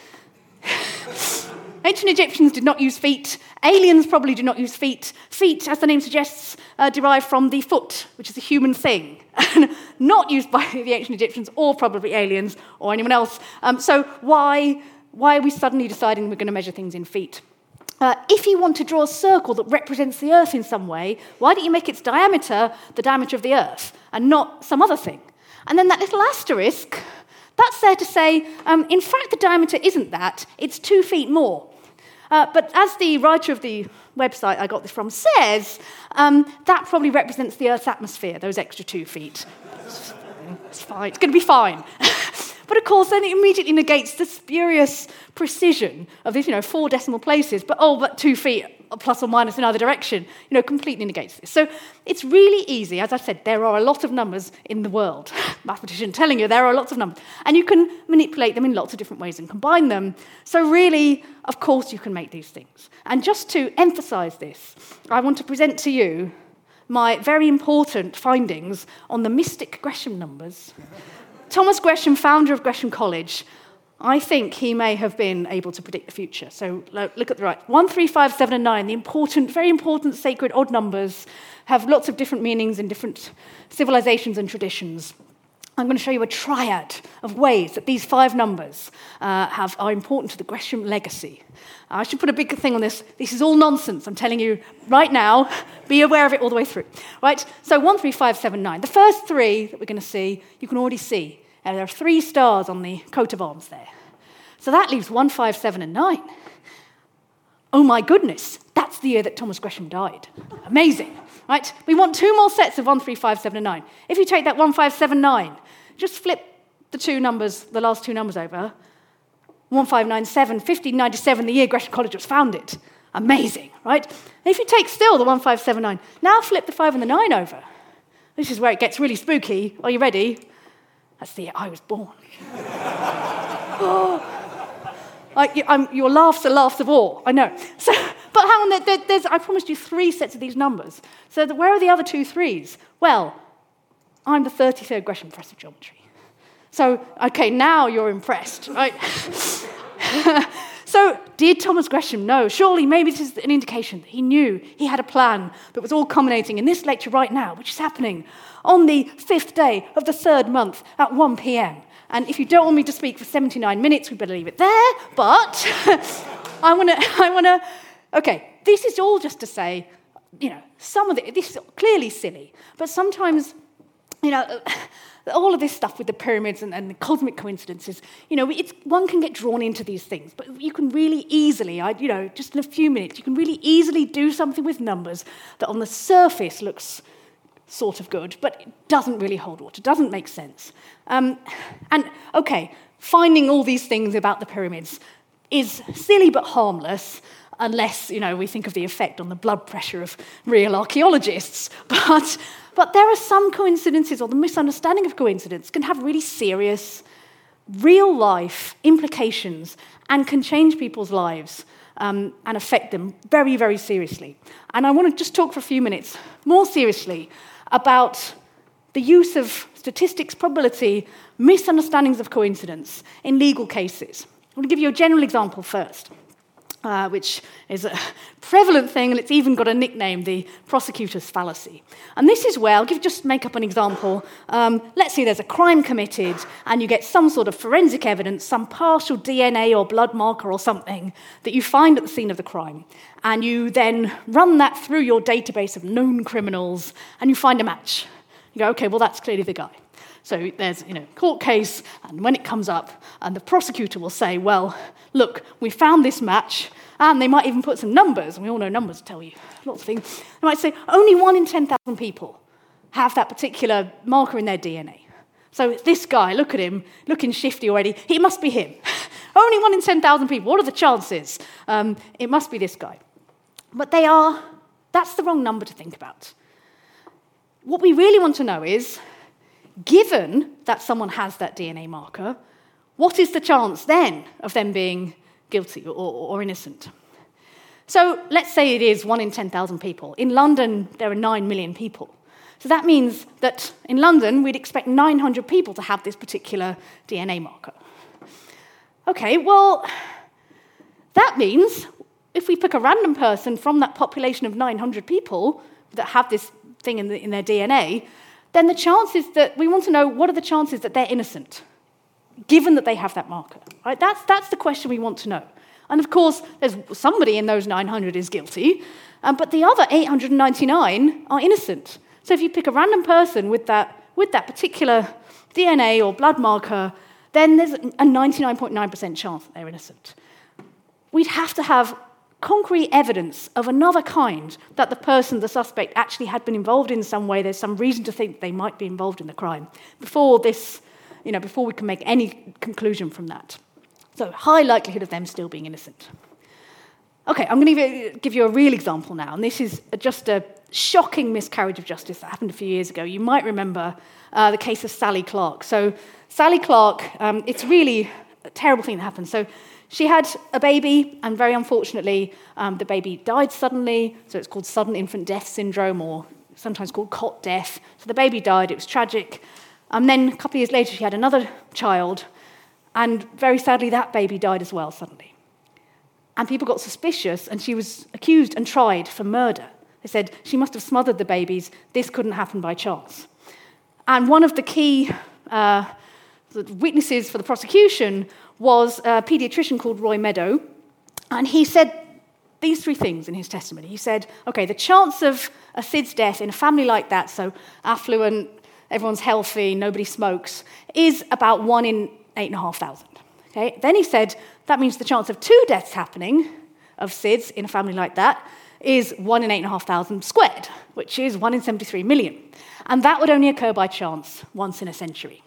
Ancient Egyptians did not use feet. Aliens probably do not use feet. Feet, as the name suggests, derive from the foot, which is a human thing, not used by the ancient Egyptians or probably aliens or anyone else. So why are we suddenly deciding we're going to measure things in feet? If you want to draw a circle that represents the Earth in some way, why don't you make its diameter the diameter of the Earth and not some other thing? And then that little asterisk, that's there to say, in fact, the diameter isn't that, it's 2 feet more. But as the writer of the website I got this from says, that probably represents the Earth's atmosphere, those extra 2 feet. It's fine, it's going to be fine. But of course, then it immediately negates the spurious precision of these, 4 decimal places, but 2 feet plus or minus in either direction, completely negates this. So it's really easy. As I said, there are a lot of numbers in the world. Mathematician telling you there are lots of numbers. And you can manipulate them in lots of different ways and combine them. So really, of course, you can make these things. And just to emphasize this, I want to present to you my very important findings on the mystic Gresham numbers. Thomas Gresham, founder of Gresham College, I think he may have been able to predict the future. So look at the right. 1, 3, 5, 7, and 9, the important, very important sacred odd numbers, have lots of different meanings in different civilizations and traditions. I'm going to show you a triad of ways that these 5 numbers are important to the Gresham legacy. I should put a big thing on this. This is all nonsense, I'm telling you right now. Be aware of it all the way through. Right? So 1, 3, 5, 7, 9. The first 3 that we're going to see, you can already see. There are 3 stars on the coat of arms there. So that leaves 1, 5, 7, and 9. Oh my goodness, that's the year that Thomas Gresham died. Amazing, right? We want 2 more sets of 1, 3, 5, 7, and 9. If you take that 1, 5, 7, 9, just flip the last 2 numbers over. 1597, 1597, the year Gresham College was founded. Amazing, right? And if you take still the 1579, now flip the 5 and the 9 over. This is where it gets really spooky. Are you ready? That's the year I was born. Your laughs are laughs of awe, I know. So, but hang on, I promised you 3 sets of these numbers. So where are the other 2 3s? Well, I'm the 33rd Gresham Professor of Geometry. So, okay, now you're impressed, right? So, did Thomas Gresham know? Surely, maybe this is an indication that he knew he had a plan that was all culminating in this lecture right now, which is happening on the 5th day of the 3rd month at 1 p.m. And if you don't want me to speak for 79 minutes, we better leave it there. But I want to. Okay, this is all just to say, some of this is clearly silly, but sometimes, all of this stuff with the pyramids and the cosmic coincidences, one can get drawn into these things, but you can really easily, just in a few minutes, you can really easily do something with numbers that on the surface looks sort of good, but it doesn't really hold water, doesn't make sense. Finding all these things about the pyramids is silly but harmless, unless, we think of the effect on the blood pressure of real archaeologists. But there are some coincidences, or the misunderstanding of coincidence can have really serious, real-life implications and can change people's lives and affect them very, very seriously. And I want to just talk for a few minutes more seriously about the use of statistics, probability, misunderstandings of coincidence in legal cases. I'm going to give you a general example first, which is a prevalent thing, and it's even got a nickname, the prosecutor's fallacy. And this is where, just make up an example. Let's say there's a crime committed, and you get some sort of forensic evidence, some partial DNA or blood marker or something that you find at the scene of the crime. And you then run that through your database of known criminals, and you find a match. You go, okay, well, that's clearly the guy. So there's, court case, and when it comes up, and the prosecutor will say, well, look, we found this match, and they might even put some numbers, and we all know numbers tell you lots of things. They might say, only 1 in 10,000 people have that particular marker in their DNA. So this guy, look at him, looking shifty already, it must be him. Only 1 in 10,000 people, what are the chances? It must be this guy. But that's the wrong number to think about. what we really want to know is, given that someone has that DNA marker, what is the chance then of them being guilty or innocent? So let's say it is 1 in 10,000 people. In London, there are 9 million people. So that means that in London, we'd expect 900 people to have this particular DNA marker. Okay, well, that means if we pick a random person from that population of 900 people that have this thing in their DNA, then the chances that we want to know, what are the chances that they're innocent, given that they have that marker? Right? That's the question we want to know. And of course, there's somebody in those 900 is guilty, but the other 899 are innocent. So if you pick a random person with that particular DNA or blood marker, then there's a 99.9% chance that they're innocent. We'd have to have concrete evidence of another kind that the suspect, actually had been involved in some way. There's some reason to think they might be involved in the crime before we can make any conclusion from that. So high likelihood of them still being innocent. Okay, I'm going to give you a real example now, and this is just a shocking miscarriage of justice that happened a few years ago. You might remember the case of Sally Clark. So Sally Clark, it's really a terrible thing that happened. So she had a baby, and very unfortunately, the baby died suddenly. So it's called sudden infant death syndrome, or sometimes called cot death. So the baby died, it was tragic. And then a couple of years later, she had another child, and very sadly, that baby died as well suddenly. And people got suspicious, and she was accused and tried for murder. They said she must have smothered the babies. This couldn't happen by chance. And one of the key witnesses for the prosecution was a paediatrician called Roy Meadow, and he said these 3 things in his testimony. He said, okay, the chance of a SIDS death in a family like that, so affluent, everyone's healthy, nobody smokes, is about 1 in 8,500. Okay? Then he said, that means the chance of 2 deaths happening of SIDS in a family like that is 1 in 8,500 squared, which is 1 in 73 million. And that would only occur by chance once in a century.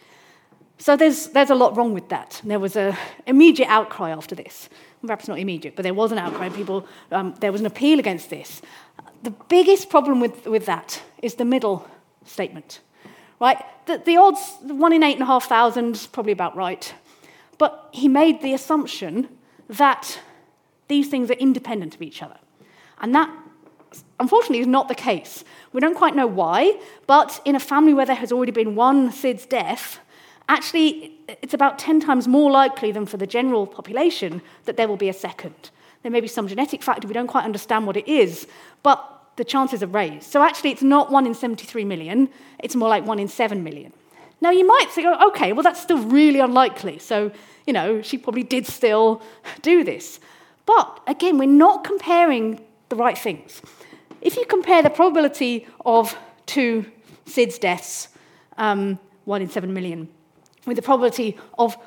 So there's a lot wrong with that. And there was an immediate outcry after this. Perhaps not immediate, but there was an outcry. There was an appeal against this. The biggest problem with that is the middle statement. Right? The odds, 1 in 8,500 is probably about right. But he made the assumption that these things are independent of each other. And that, unfortunately, is not the case. We don't quite know why, but in a family where there has already been 1 SIDS death, actually, it's about 10 times more likely than for the general population that there will be a second. There may be some genetic factor, we don't quite understand what it is, but the chances are raised. So actually, it's not 1 in 73 million, it's more like 1 in 7 million. Now, you might say, oh, okay, well, that's still really unlikely. So, she probably did still do this. But, again, we're not comparing the right things. If you compare the probability of 2 SIDS deaths, 1 in 7 million, with the probability of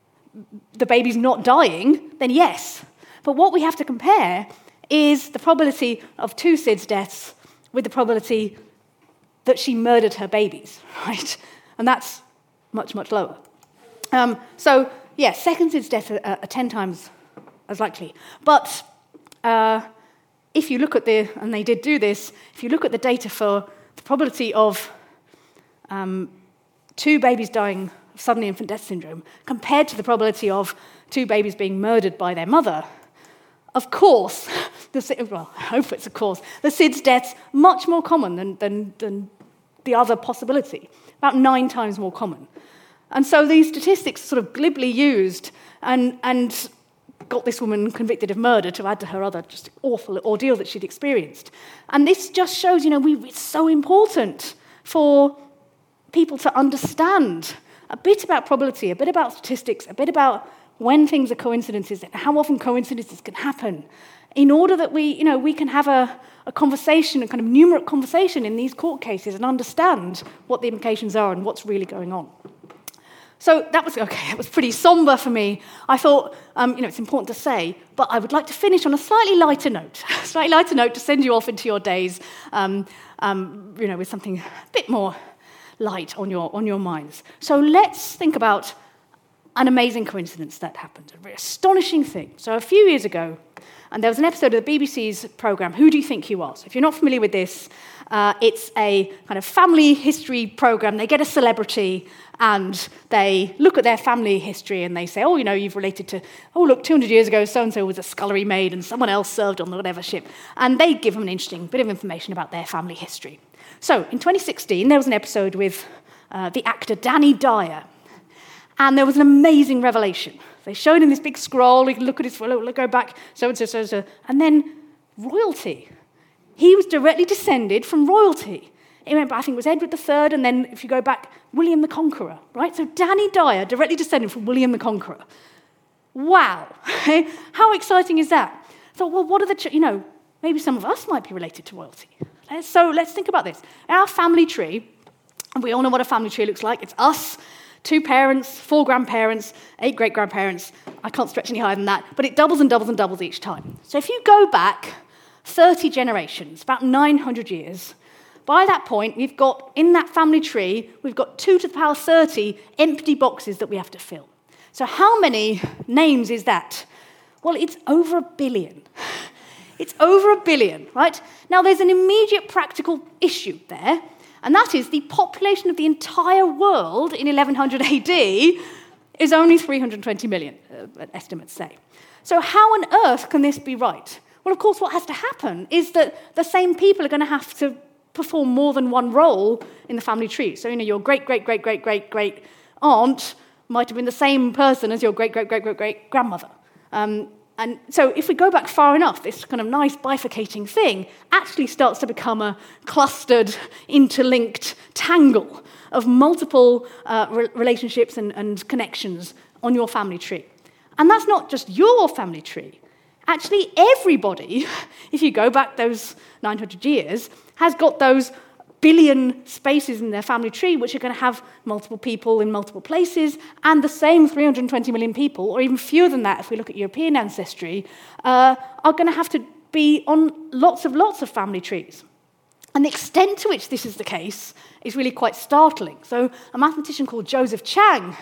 the babies not dying, then yes. But what we have to compare is the probability of 2 SIDS deaths with the probability that she murdered her babies, right? And that's much, much lower. So, second SIDS deaths are 10 times as likely. But if you look at and they did do this, if you look at the data for the probability of 2 babies dying of sudden infant death syndrome compared to the probability of 2 babies being murdered by their mother, of course, I hope it's of course, the SIDS death's much more common than the other possibility, about 9 times more common. And so these statistics are sort of glibly used and got this woman convicted of murder to add to her other just awful ordeal that she'd experienced. And this just shows, it's so important for people to understand a bit about probability, a bit about statistics, a bit about when things are coincidences and how often coincidences can happen, in order that we can have a conversation, a kind of numeric conversation in these court cases and understand what the implications are and what's really going on. So that was pretty somber for me. I thought, it's important to say, but I would like to finish on a slightly lighter note to send you off into your days, with something a bit more light on your minds. So let's think about an amazing coincidence that happened, a very astonishing thing. So a few years ago, and there was an episode of the BBC's programme, Who Do You Think You Are? So if you're not familiar with this, it's a kind of family history programme. They get a celebrity and they look at their family history and they say, oh, you've related to, 200 years ago, so-and-so was a scullery maid and someone else served on the whatever ship. And they give them an interesting bit of information about their family history. So in 2016, there was an episode with the actor Danny Dyer. And there was an amazing revelation. They showed him this big scroll. You can look at his, go back, so-and-so, so-and-so. And then royalty. He was directly descended from royalty. I think it was Edward III, and then if you go back, William the Conqueror, right? So Danny Dyer, directly descended from William the Conqueror. Wow. How exciting is that? I thought, well, what are the, maybe some of us might be related to royalty. So let's think about this. Our family tree, and we all know what a family tree looks like. It's us, 2 parents, 4 grandparents, 8 great-grandparents. I can't stretch any higher than that, but it doubles and doubles and doubles each time. So if you go back 30 generations, about 900 years, by that point, we've got, in that family tree, we've got 2 to the power 30 empty boxes that we have to fill. So how many names is that? Well, it's over 1 billion. It's over 1 billion, right? Now, there's an immediate practical issue there, and that is the population of the entire world in 1100 AD is only 320 million, estimates say. So how on earth can this be right? Well, of course, what has to happen is that the same people are going to have to perform more than one role in the family tree. So, your great-great-great-great-great-great aunt might have been the same person as your great-great-great-great-great-grandmother. And so if we go back far enough, this kind of nice bifurcating thing actually starts to become a clustered, interlinked tangle of multiple relationships and connections on your family tree. And that's not just your family tree. Actually, everybody, if you go back those 900 years, has got those billion spaces in their family tree which are going to have multiple people in multiple places, and the same 320 million people, or even fewer than that if we look at European ancestry, are going to have to be on lots of family trees. And the extent to which this is the case is really quite startling. So a mathematician called Joseph Chang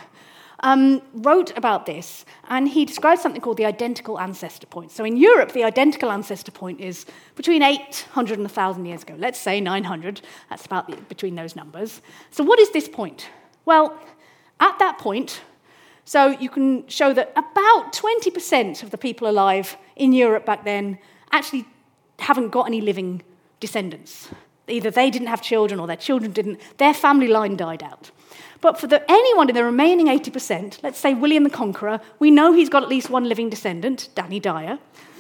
wrote about this, and he described something called the identical ancestor point. So in Europe, the identical ancestor point is between 800 and 1,000 years ago. Let's say 900. That's about between those numbers. So what is this point? Well, at that point, so you can show that about 20% of the people alive in Europe back then actually haven't got any living descendants. Either they didn't have children or their children didn't. Their family line died out. But for anyone in the remaining 80%, let's say William the Conqueror, we know he's got at least one living descendant, Danny Dyer.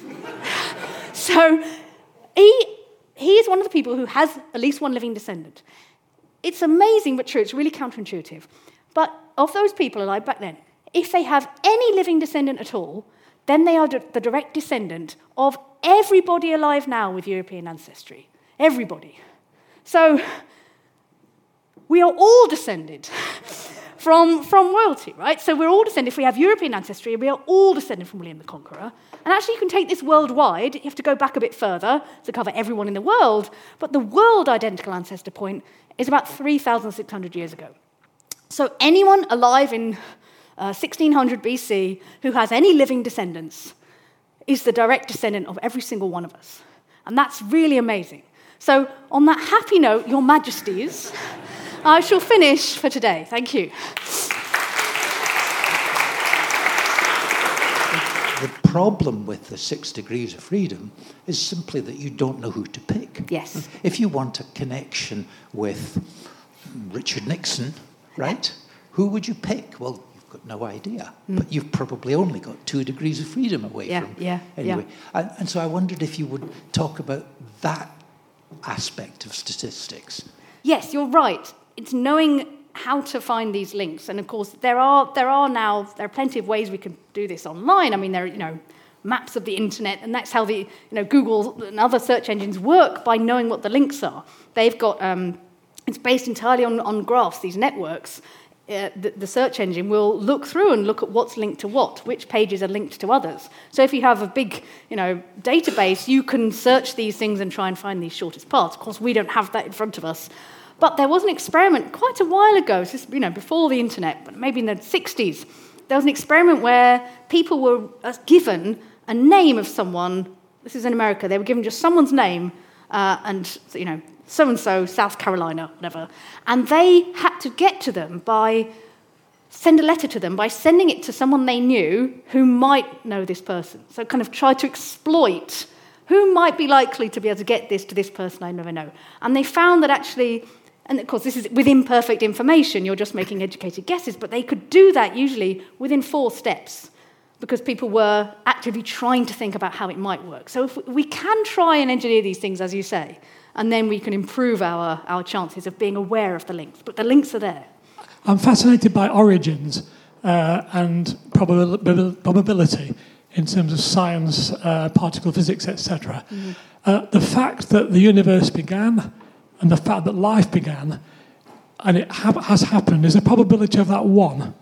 So he is one of the people who has at least one living descendant. It's amazing but true. It's really counterintuitive. But of those people alive back then, if they have any living descendant at all, then they are the direct descendant of everybody alive now with European ancestry. Everybody. So we are all descended from royalty, right? So we're all descended, if we have European ancestry, we are all descended from William the Conqueror. And actually you can take this worldwide. You have to go back a bit further to cover everyone in the world, but the world identical ancestor point is about 3,600 years ago. So anyone alive in 1600 BC who has any living descendants is the direct descendant of every single one of us. And that's really amazing. So on that happy note, Your Majesties, I shall finish for today. Thank you. The problem with the 6 degrees of freedom is simply that you don't know who to pick. Yes. If you want a connection with Richard Nixon, right, who would you pick? Well, you've got no idea. But you've probably only got 2 degrees of freedom away from. Anyway. And so I wondered if you would talk about that aspect of statistics. Yes, you're right. It's knowing how to find these links. And of course, there are plenty of ways we can do this online. I mean, there are, maps of the internet, and that's how the, Google and other search engines work, by knowing what the links are. They've got, it's based entirely on graphs, these networks. The search engine will look through and look at what's linked to what, which pages are linked to others. So if you have a big, database, you can search these things and try and find these shortest paths. Of course, we don't have that in front of us. But there was an experiment quite a while ago, before the internet, but maybe in the 60s, there was an experiment where people were given a name of someone. This is in America. They were given just someone's name and, so-and-so, South Carolina, whatever. And they had to get to them send a letter to them by sending it to someone they knew who might know this person. So kind of try to exploit who might be likely to be able to get this to this person I never know. And they found that actually, and of course this is with imperfect information, you're just making educated guesses, but they could do that usually within 4 steps because people were actively trying to think about how it might work. So if we can try and engineer these things, as you say, and then we can improve our chances of being aware of the links. But the links are there. I'm fascinated by origins and probability in terms of science, particle physics, etc. Mm-hmm. The fact that the universe began and the fact that life began and it has happened, is the probability of that 1?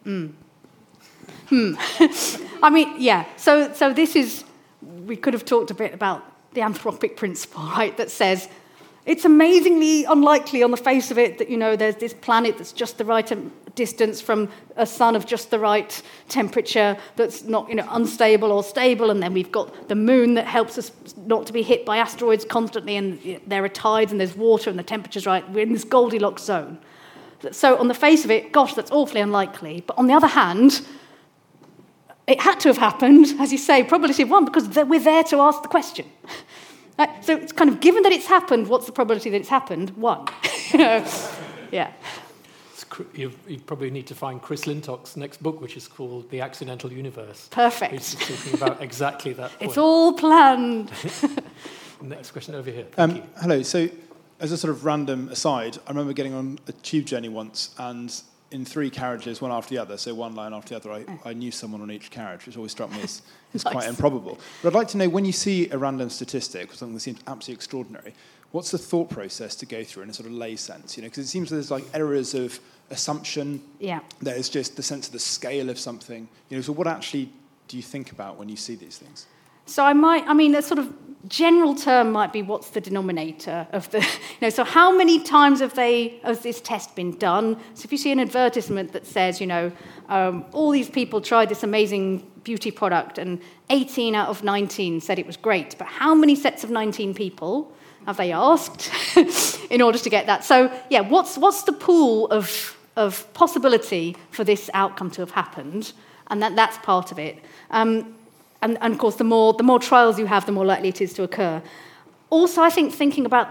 I mean, yeah. So this is, we could have talked a bit about the anthropic principle, right, that says it's amazingly unlikely on the face of it that, there's this planet that's just the right distance from a sun of just the right temperature that's not, unstable or stable, and then we've got the moon that helps us not to be hit by asteroids constantly, and there are tides and there's water and the temperature's right. We're in this Goldilocks zone. So on the face of it, gosh, that's awfully unlikely. But on the other hand, it had to have happened, as you say, probability of 1, because we're there to ask the question. Right? So it's kind of, given that it's happened, what's the probability that it's happened? 1. Yeah. You probably need to find Chris Lintock's next book, which is called The Accidental Universe. Perfect. He's talking about exactly that point. It's all planned. Next question over here. Thank you. Hello. So, as a sort of random aside, I remember getting on a tube journey once, and in 3 carriages, one after the other, so one line after the other, I knew someone on each carriage, which always struck me as nice. Quite improbable. But I'd like to know, when you see a random statistic, or something that seems absolutely extraordinary, what's the thought process to go through in a sort of lay sense? Because it seems there's like errors of assumption. Yeah. There's just the sense of the scale of something. So what actually do you think about when you see these things? So the sort of general term might be, what's the denominator of the, so how many times has this test been done? So if you see an advertisement that says, all these people tried this amazing beauty product and 18 out of 19 said it was great, but how many sets of 19 people have they asked in order to get that? So, yeah, what's the pool of possibility for this outcome to have happened? And that's part of it. And of course, the more trials you have, the more likely it is to occur. Also, I think thinking about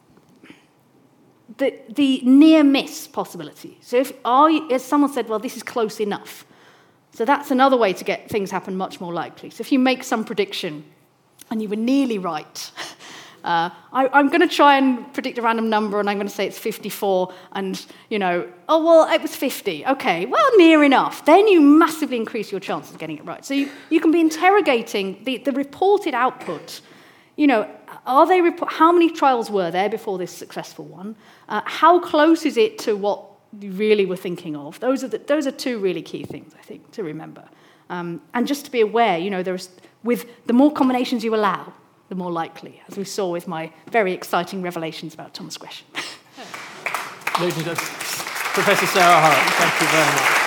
the near-miss possibility. So if someone said, well, this is close enough. So that's another way to get things happen much more likely. So if you make some prediction and you were nearly right, I'm going to try and predict a random number, and I'm going to say it's 54, and, it was 50. Okay, well, near enough. Then you massively increase your chances of getting it right. So you can be interrogating the reported output. How many trials were there before this successful one? How close is it to what you really were thinking of? Those are 2 really key things, I think, to remember. And just to be aware, with the more combinations you allow, the more likely, as we saw with my very exciting revelations about Thomas Gresham. Ladies and gentlemen, Professor Sarah Hart, thank you very much.